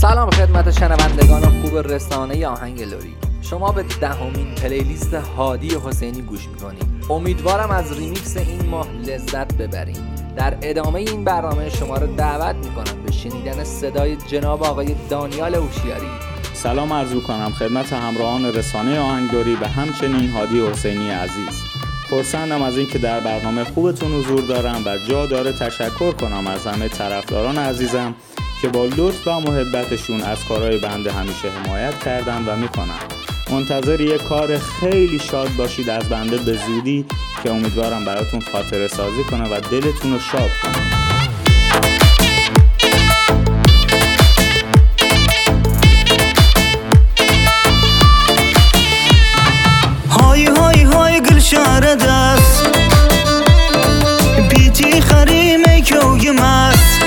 سلام خدمت شنوندگان خوب رسانه آهنگ لری. شما به 10مین پلیلیست هادی حسینی گوش میکنید. امیدوارم از ریمیکس این ماه لذت ببرید. در ادامه این برنامه شما رو دعوت میکنم به شنیدن صدای جناب آقای دانیال هوشیاری. سلام عرض می‌کنم خدمت همراهان رسانه آهنگ لری و همچنین هادی حسینی عزیز. خرسندم از اینکه در برنامه خوبتون حضور دارم و جا داره تشکر کنم از همه طرفداران عزیزم که با لطف و محبتشون از کارهای بنده همیشه حمایت کردن و میکنن. منتظر یک کار خیلی شاد باشید از بنده به زودی که امیدوارم براتون خاطره سازی کنه و دلتون رو شاد کنه. های های های گل شهر دست بیتی خریمه کوی مست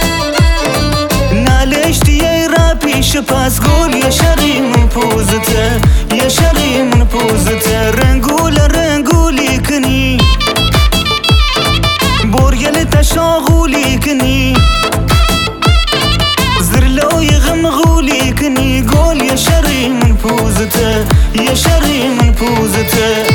نالشتی را پیش پس گل یه شری من پوزته یه شری من پوزته رنگولی کنی برگل تشاغولی کنی زرلوی غمغولی کنی گل یه شری من پوزته یه شری من پوزته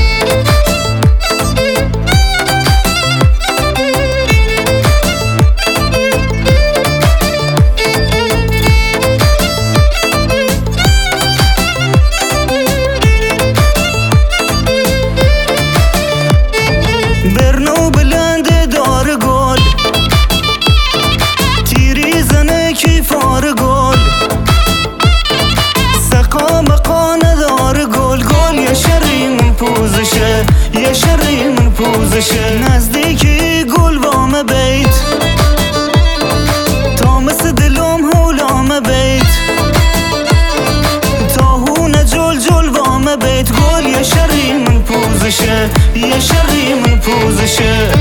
برنو بلند دار گل تیری زنه کی فار گل سقا مقا ندار گل گل یه شری من پوزشه یه شری من پوزشه نزدیکی گل وام بیت تا مثل دلم هولام بیت تا هون جل وام بیت گل یه شری من پوزشه یه شری من پوزشه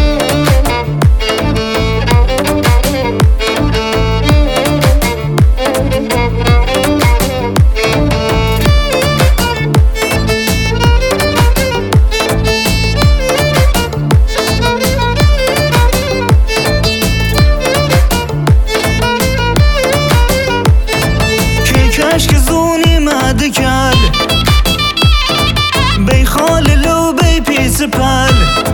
کشک زونی مدکل بی خال لو بی پیس پل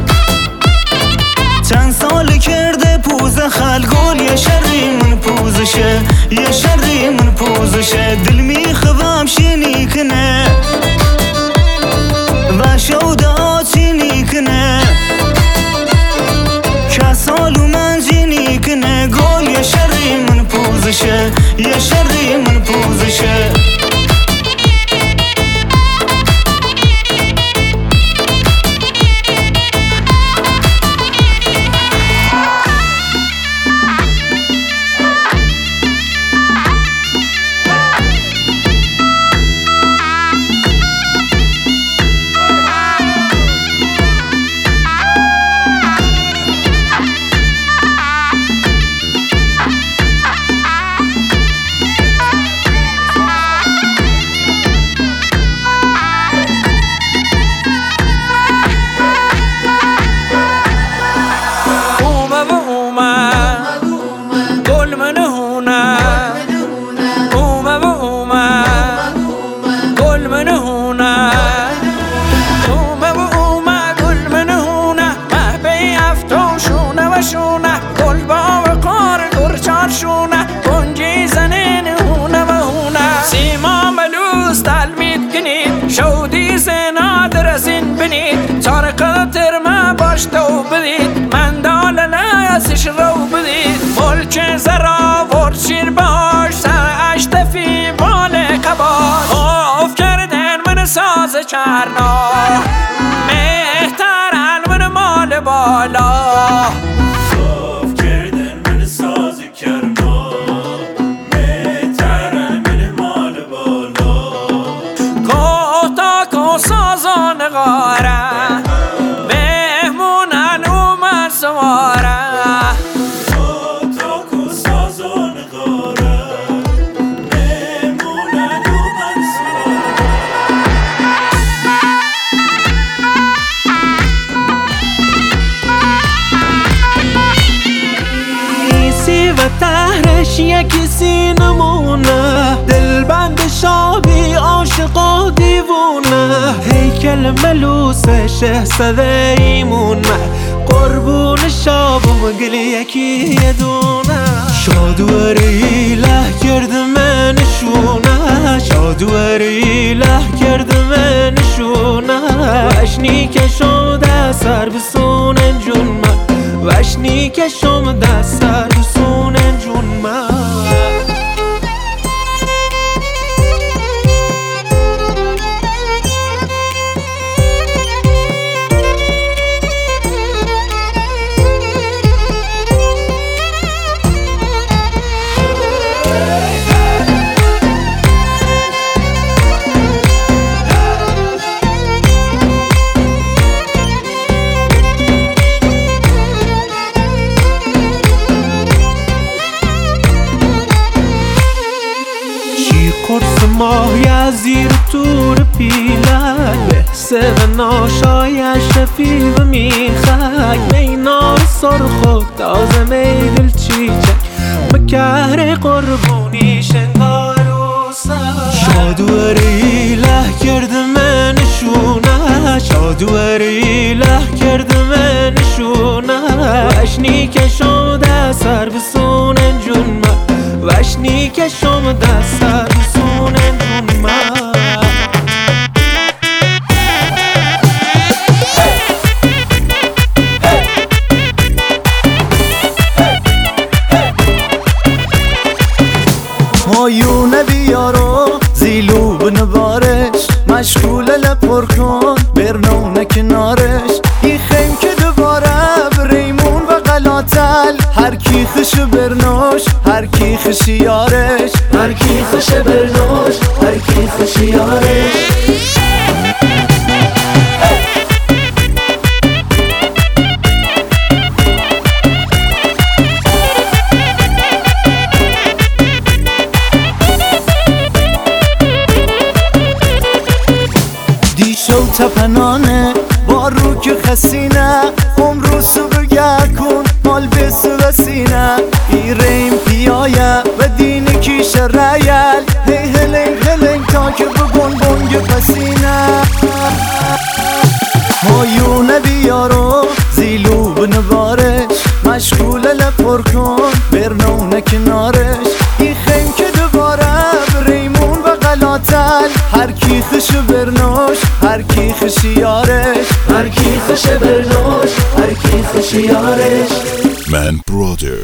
چند سال کرده پوزه خل گل یه شری من پوزشه یه شری من پوزشه دل میخوام شینی کنه و شوده آچینی کنه کسالو من جینی کنه گل یه شری من پوزشه یه شری من پوزشه تو بدید من دال لاسش رو بدید ملک زرا ورد شیر باش سرعش تفی بال قباش خوف کردن من ساز چرنا مهترن من مال بالا هیکل ملوسش شهزاده ایمون قربون شابم گلی یکی دونه شادواری له کرد من شونه شادواری له کرد من شونه وشنی کشم دست سر بسون جون من وشنی کشم دست سر بسون جون من قرص ماهی از زیر تور پیلک به سو ناشای اشرفی و میخک مینار سرخ تازه میدل چیچک مکهر قربونی شنگار و سک شادواری له کرد من شونه شادواری له کرد من شونه وشنی کشم دست سر بسون جون من وشنی کشم دست سر بسون جون من مایونه بیارو زیلو بنبارش مشغول لپر کن برنونه کنارش ای خیم که دوباره بریمون و غلاتل هر کی خش برنوش هر کی خش یارش هر کی خش برنوش هر کی خش یارش دیشو تپنانه بارو که خسینه عمروسو بگکون مال بسو بسینه ایرین پیایه و دین کیش ریل هی هلنگ هلنگ تا که بگون بونگ پسینه مایونه بیارو زیلو بنبارش مشغول لپر کن برنونه کنارش ای خیم که دوباره بریمون و غلاتل هر کی خش برنوش هر کی خش یارش هر کی خش برنوش هر کی خش یارش Man Brother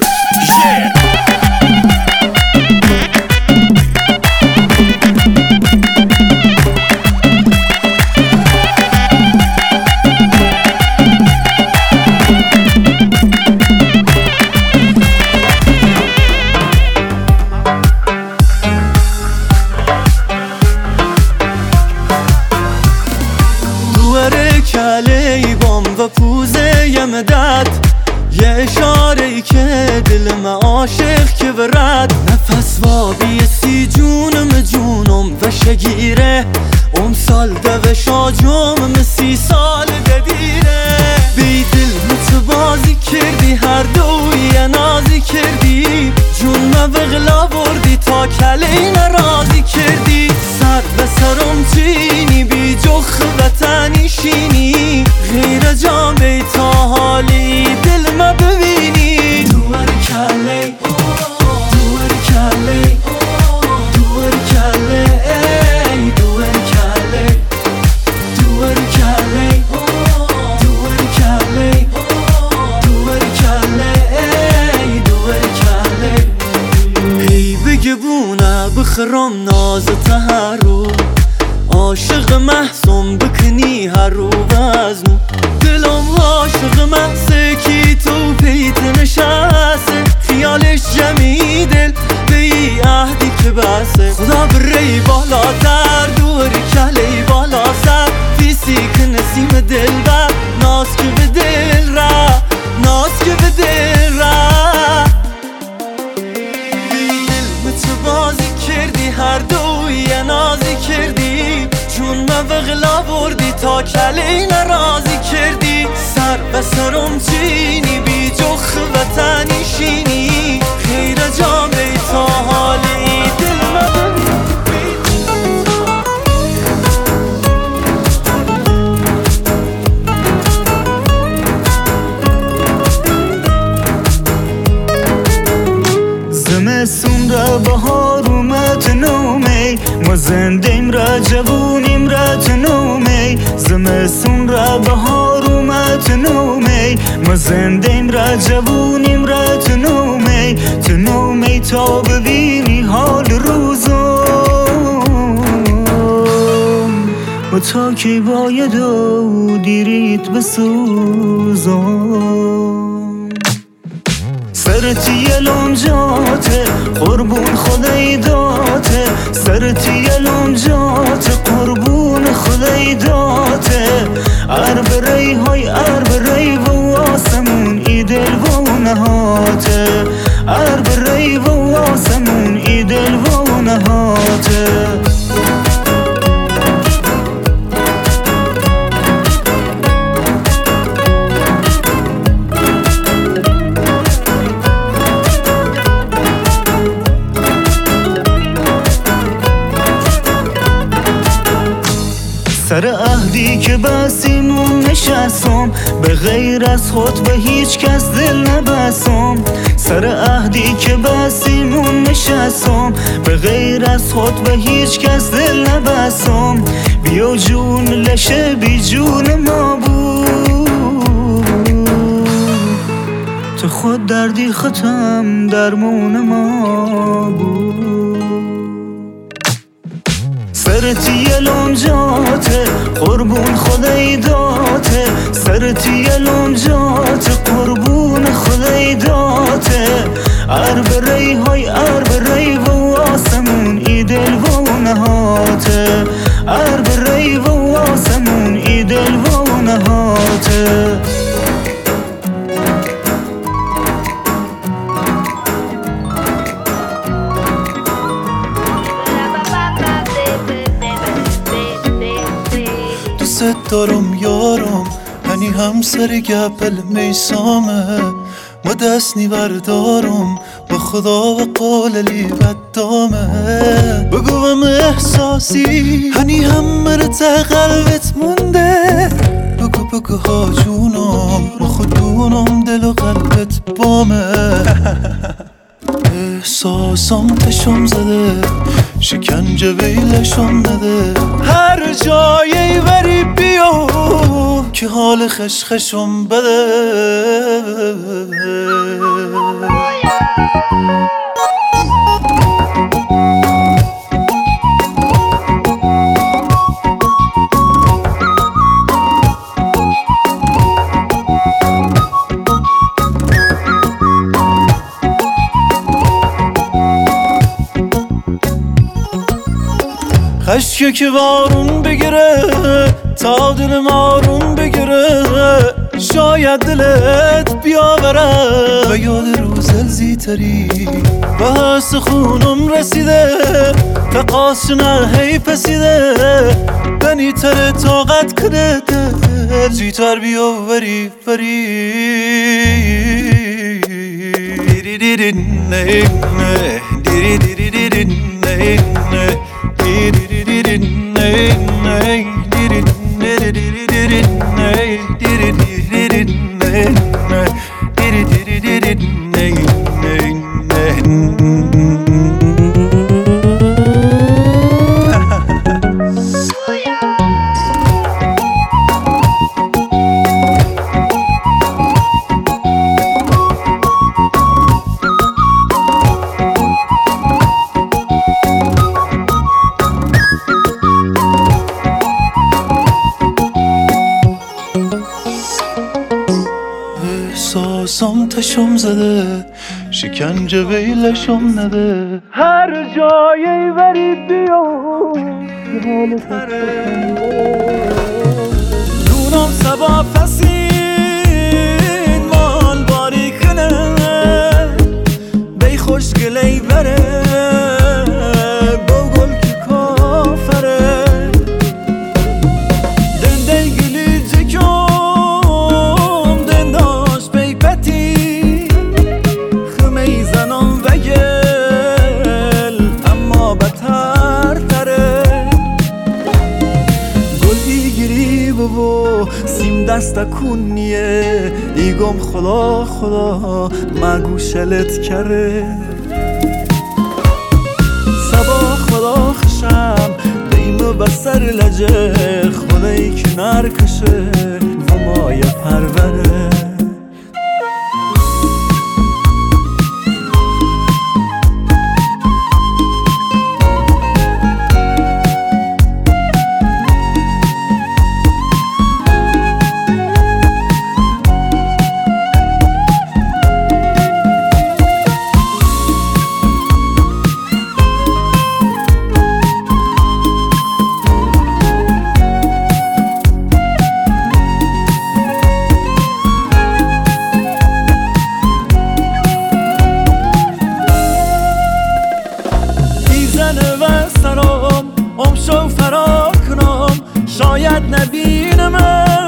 کله بام و پوزه یه مدت یه اشاره ای که دل من عاشق که برد نفس وابی سی جونم جونم و شگیره سال دوه شاجوم 30 سال ددیره بی دل متبازی کردی هر دوی نازی کردی جون من بغلا بردی تا کله نرازی کردی سر به سرم چینی بی جخ وطنی شینی غیر جان بیتا حالی دل ما ببینی دور کله دور کله دور کله ای دور کله دور کله دور کله دور کله ای دور کله ای بگبونه بخرم ناز تهرو عاشق محسوم بکنی هر رو وزنو دلم عاشق محسه کی تو پیت نشسته خیالش جمعی دل به ای عهدی که بسه خدا بری بالاتر دور کلی بالا سر فیسی که نسیم دل بر ناز که به دل را ناز که به دل را بی دل متبازی کردی هر دوی نازی کردی جون من بغلا بردی تا کلی نرازی کردی سر به سرم چینی بی جخ وطنی شینی خیر جام بیتا حالی دل من بهار اومد نومی ما زندیم را جوونیم را تنومی زمستون را بهار اومد نومی ما زندیم را جوونیم را تنومی تا ببینی حال روزم و تا کی باید و دیریت بسوزم سرتی لونجاته قربون خدای داته سرتی لونجاته قربون خدای داته عرب ری های عرب ری و آسمون ای دل و نهاته عرب ری و آسمون ای دل و نهاته سر عهدی که بسیمون نشستم به غیر از خود به هیچ کس دل نبستم سر عهدی که بسیمون نشستم به غیر از خود به هیچ کس دل نبستم بیا جون لشه بی جون ما بود تو خود دردی ختم درمون ما بود سرتی لونجاته قربون خدای داته سرتی لونجاته قربون خدای داته عرب ری های عرب ری و آسمون ای دل و نهاته عرب ری و آسمون ای دل و نهاته دوست دارم یارم هنی همسر گپل میسامه ما دست نیوردارم با خدا و قاللی بدامه بگوم احساسی هنی هم مرت قلبت مونده بگو ها جونم ما خودونم دل و قلبت بامه احساسم تشم زده شکنجه ویلشم نده هر جایی وری بیو که حال خشخشم بده خشکی که بارون بگیره تا دلم آروم بگیره شاید دلت بیاوره و یاد روزل زیتری به حس خونم رسیده تقاسنا هی پسیده بنی تر طاقت کنه زیتر بیاوری فری دیری دیری نه نه دیری دیری دیری نه نه احساسم تشم زده شکنجه ویلشم نده هر جایی وری بیو دونم سبا فسین مال باری کنه بی خوشگلی بره با گل که کافره دنده گلی جکم دنداش بی پتی خمی زنم و گل اما بتر تره گل ایگیری بابا سیم دست کنیه ایگم خلا مگو شلت کره گنجه خدایی که نرکشه و مایه پروره شو فرار کنم شاید نبینمش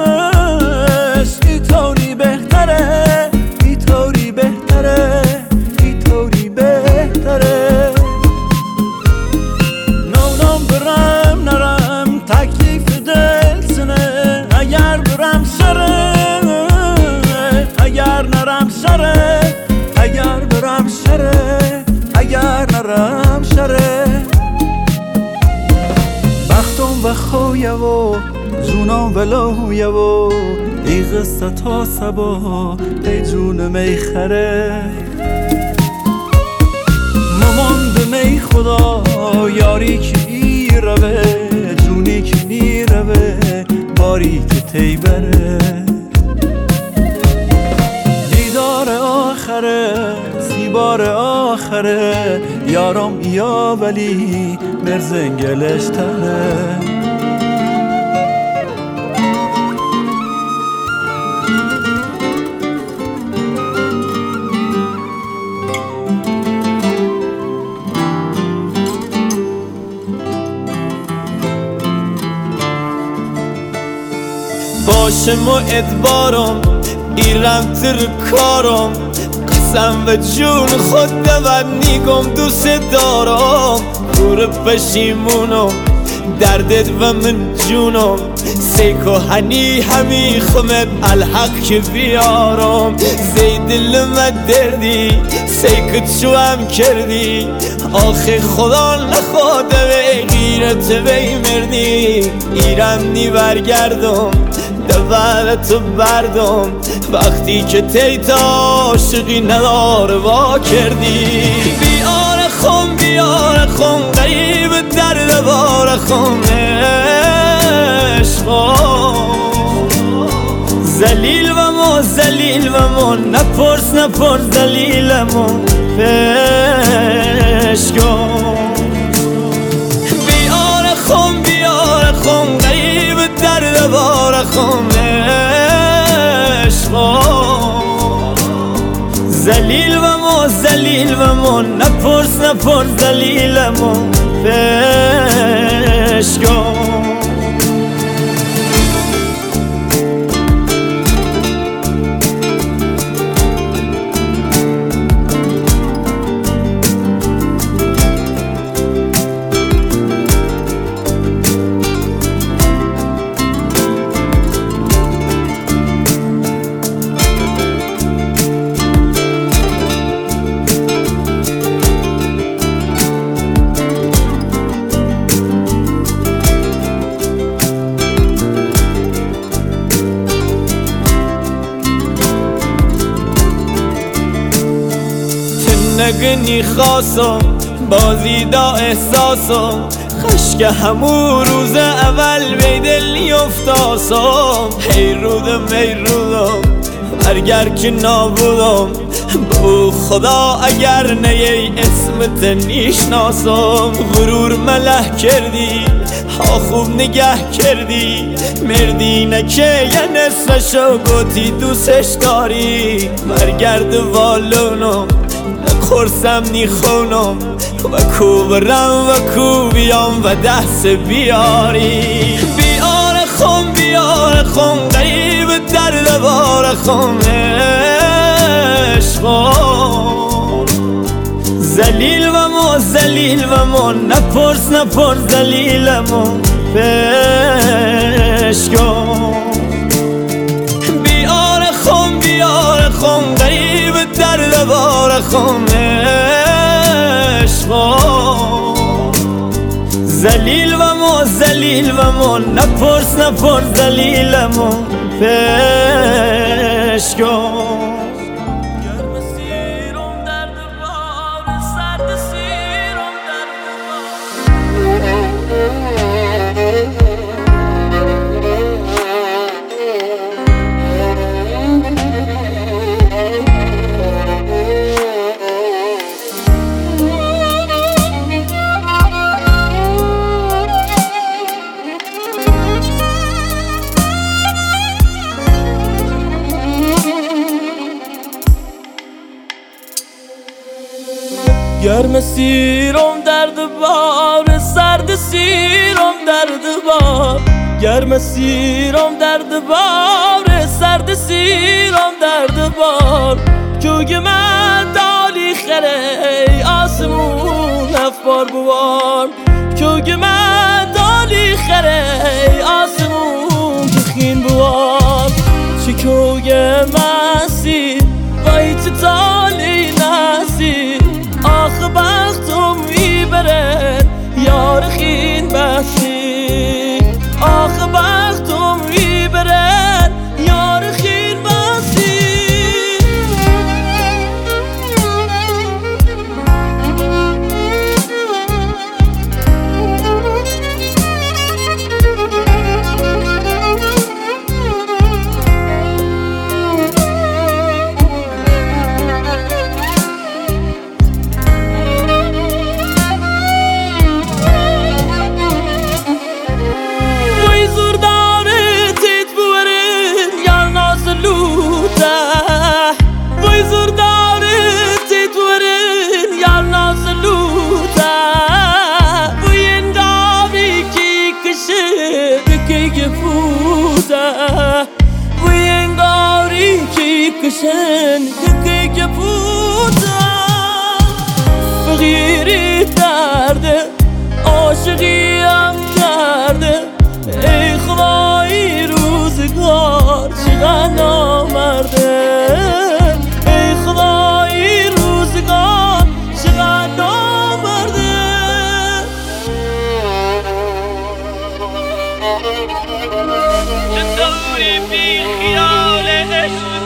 اینطوری بهتره اینطوری بهتره اینطوری بهتره نونم برم نرم تکلیف دل سنه اگر برم سره اگر نرم سره اگر برم سره اگر نرم سره بختم و خویه و جونم ولویه و ای قصه تا سبا ای جون میخره مامان به می خدا یاری که ای روه جونی که ای روه باری که تی بره دیدار آخره زیبار آخره یارم یا ولی مرزنگلش تره باشم و ادبارم ایرم تر کارم قسم و جون خود دود نیگم دوست دارم دور پشیمونم دردت و من جونم سیکو هنی همی خمت الحق که بیارم زید دلم دردی سیکت شو هم کردی آخه خدا نخواده به غیرت بی مردی ایرم نی برگردم دولت بردم وقتی که تیتا عاشقی نداره وا کردی بیار خون غریب درد بار خون عشقم زلیل و ما نپرس زلیلمو عشقم بیار خون غریب درد بار خون عشقم زلیل و ما نپرس زلیلمو عشقم نگنی خواستم بازی دا احساسم خشک همون روز اول بی دلی افتاسم هی رودم برگر که نابودم بو خدا اگر نیه اسمت نیشناسم غرور مله کردی ها خوب نگه کردی مردی نکه یه نصفشو گوتی دوستش داری برگرد والونم خورسم نی خونم و کو برم و کو بیام و دست بیاری بیار خون غریب درد بار خون عشقم زلیل و ما نپرس زلیلمو عشقم بیار خون غریب درد بار خون عشقم زلیل و ما زلیل و ما نپرس زلیلمون پیش کن گرم سیرم درد بار سرد سیرم درد بار گرم سیرم درد بار سرد سیرم درد بار کوگ من دالی خره آسمون افبار بوار کوگ من دالی خره آسمون بخین بوار چه کوگ مسی وای چه تالی نسی آخ بختم میبرد یار خین بسی آخ بختم میبرد یار خین بسی کشن که بودم فقیری درده عاشقی هم کرده ای خدای روزگار چقدر نامرده ای خدای روزگار چقدر نامرده چطوری بی خیال عشق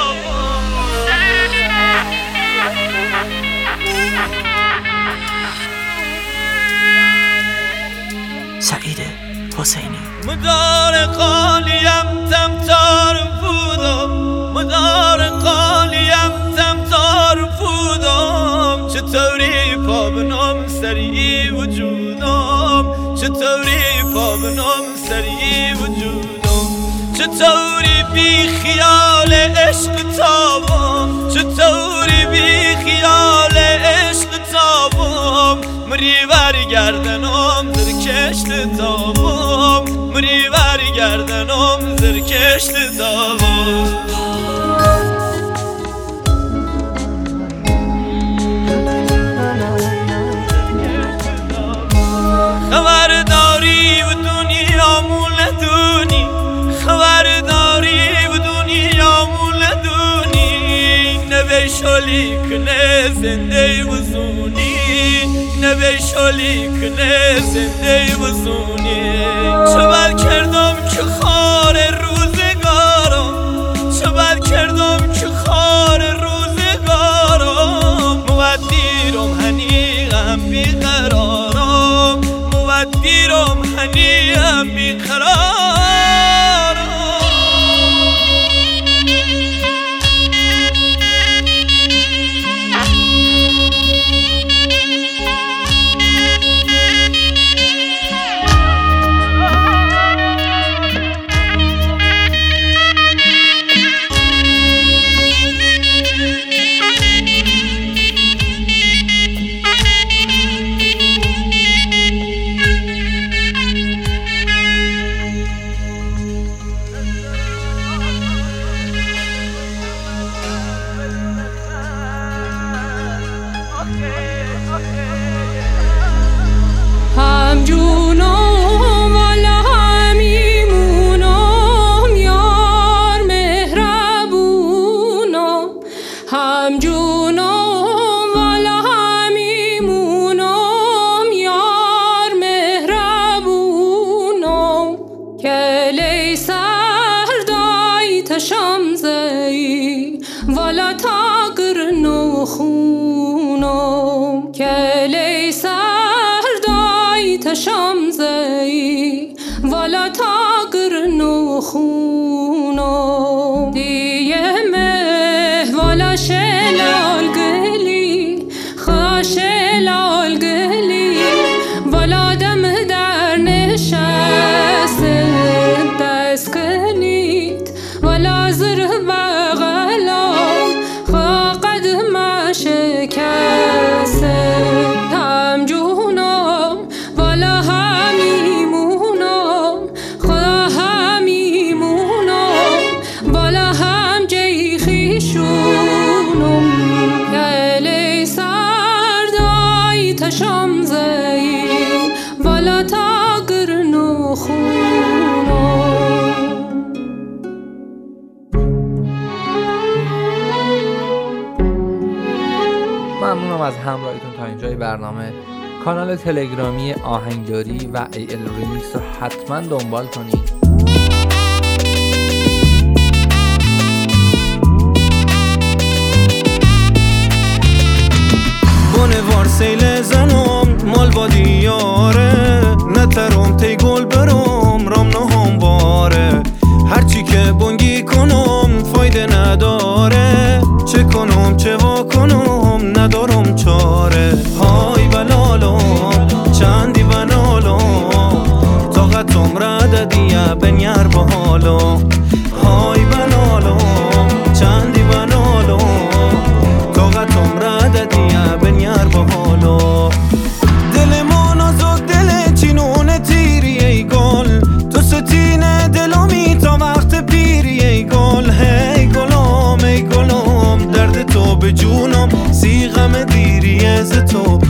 سعید حسینی مدار قالیم تمتار بودم مدار قالیم تمتار بودم چطوری پا بنام سری وجودم چطوری پا بنام سری وجودم چطوری بی خیال عشق تابم چطوری بی خیال عشق تابم مری برگردنم زر کشت تابم مری برگردنم زر کشت تابم خبرداری و دنیامون ندونی خبرداری و دنیامون ندونی نبشالی کنه زنده وزونی نبشالی کنه زنده وزونی چه بل کردم که خار روزگارم چه بل کردم که خار روزگارم مودیرم هنیغم بیقرارم مودیرم هنیغم بیقرارم تشامزی والا تاگر نخونو دیمه والا شلال گلی خاشلال گلی والا دم در نشست دست کنید والا زر بغلا خاقد ما شکست هم جونم والا همیمونم خدا همیمونم والا هم جیخی شونم گلی سردای تشامزی والا تاگر نخونم. ممنونم از همراهیتون تا اینجای برنامه. کانال تلگرامی آهنگداری و AL ریمیکس رو حتما دنبال کنید. بونوار سیل زنم مال با دیاره نترم تی گل برم رام نهم باره هرچی که بونگی کنم فایده نداره چه کنم چه وا کنم ندارم چاره های بلالم چندی بنالم طاقتم رددیه بنیر بحالم های بلالم چندی بنالم طاقتم رددیه بنیر بحالم دل ما نازک دل چینون تیری ای گل تو ستین دلمی تا وقت پیری ای گل هی گلام ای گلام درد تو به جونم سی غم دیری از تو